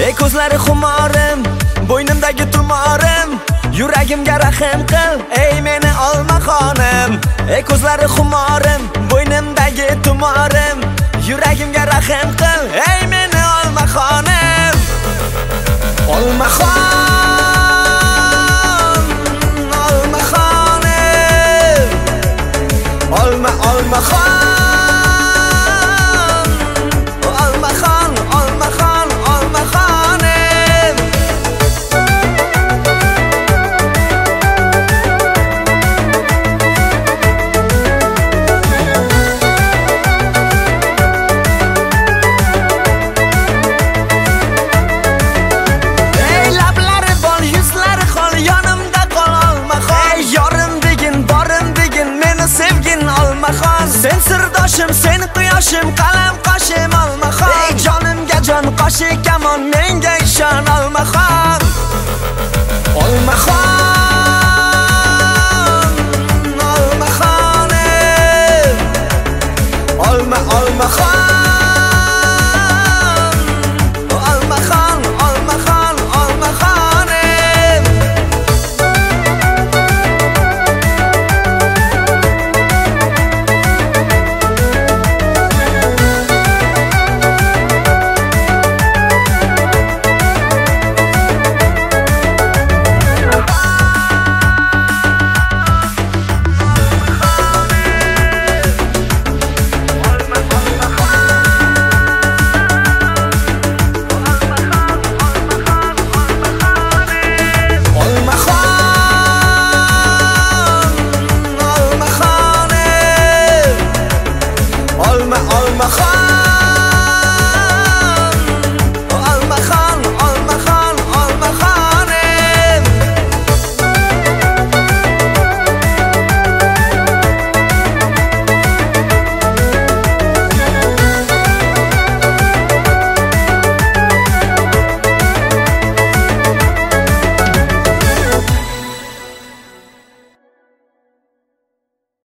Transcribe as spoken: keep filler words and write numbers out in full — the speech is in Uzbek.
ey ko'zlari xumorim, bo'ynimdagi tumorim, yuragimga rahim qil, ey meni olmaxonim. Ey ko'zlari xumorim, bo'ynimdagi tumorim, yuragimga rahim qil, ey meni olmaxonim. Olmaxon, olmaxonim, olma olmaxon. Sen sirdoshim, sen quyoshim, qalam qoshim olmaxon. Ey jonimga jon qoshi kamon, menga ishon olmaxon. Olmaxon, olmaxonim, olma olmaxon. Olma olmaxon.